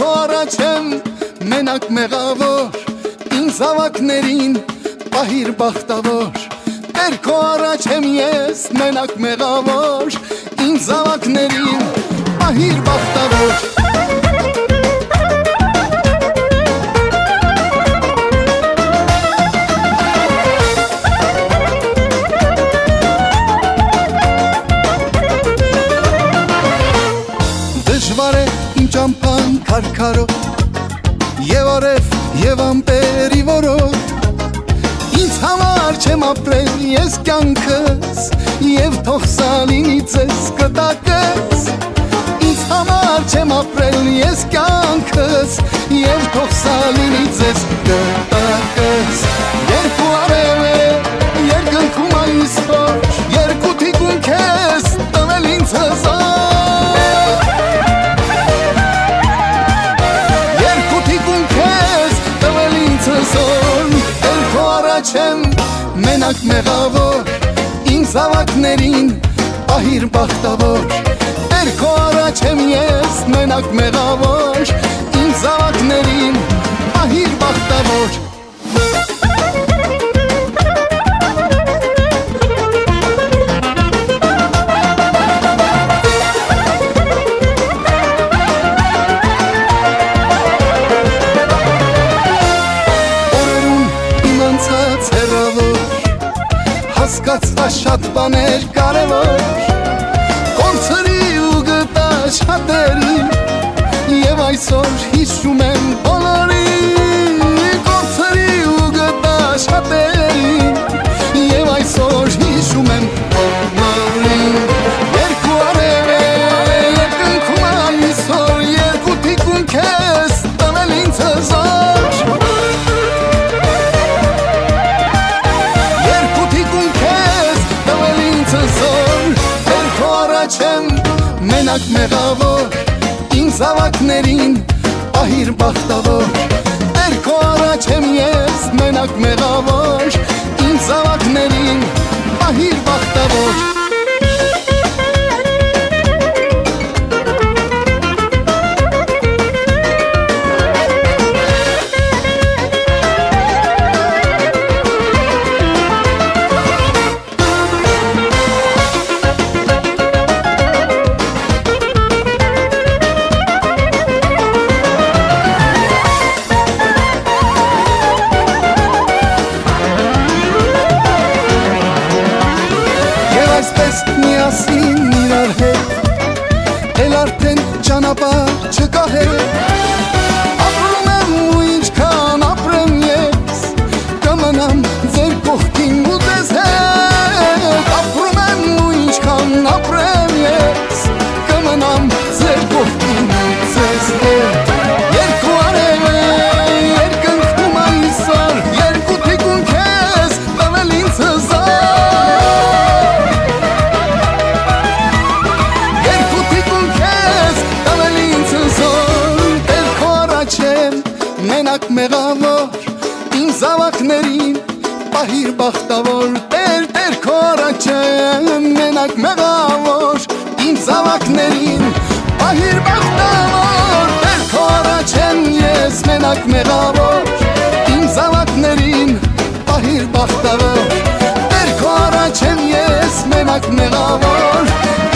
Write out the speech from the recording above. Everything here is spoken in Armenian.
քո առաջ եմ մենակ մեղավոր, ինձ ավակներին պահիր բախտավոր։ Տեր քո առաջ եմ ես մենակ մեղավոր, ինձ ավակներին պահիր բախտավոր։ Դժվար է իմ ճամփան քարքարով, եւ օրև եւ ամպերի որով, ինձ համար չեմ ապրել ես կյանքս, եւ թող սալինից ես կտակես։ Ինձ համար չեմ ապրել ես կյանքս, եւ թող սալինից ես կտակես։ Երկու արև է երկնքում այսօր, երկու թիկունք ես տվել ինձ հզոր։ Չեմ մենակ մեղավոր, ինձ ավակներին պահիր բախտավոր։ Տեր քո առաջ եմ ես մենակ մեղավոր, ինձ ավակներին պահիր բախտավոր։ Հասկացվա շատ բաներ կարևոր, կորցրի ու գտա շատերին, եւ այսօր հիշում եմ բոլորին։ Կորցրի ու գտա շատերին, եւ այսօր հիշում եմ բոլորին։ Երկու արև է երկնքում այսօր, երկու թիկունք ես տվել ինձ հզոր։ Մենակ մեղավոր, ինձ ավակներին պահիր բախտավոր։ Տեր քո առաջ եմ ես մենակ մեղավոր, ինձ ավակներին պահիր բախտավոր։ Միասին իրար հետ, էլ արդեն ճանապարհ չկա հետ։ Ապրում եմ ու ինչքան ապրեմ ես, կմնամ ձեր կողքին ու ձեզ հետ։ Ապրում եմ ու ինչքան ապրեմ ես, կմնամ ձեր կողքին ու ձեզ հետ։ Երկու արև է երկնքում այսօր, երկու թիկունք ես տվել ինձ հզոր։ Մենակ մեղավոր, ինձ ավակներին պահիր բախտավոր։ Տեր քո առաջ եմ մենակ մեղավոր, ինձ ավակներին պահիր բախտավոր։ Տեր քո առաջ եմ ես մենակ մեղավոր, ինձ ավակներին պահիր բախտավոր։ Տեր քո առաջ եմ ես մենակ մեղավոր,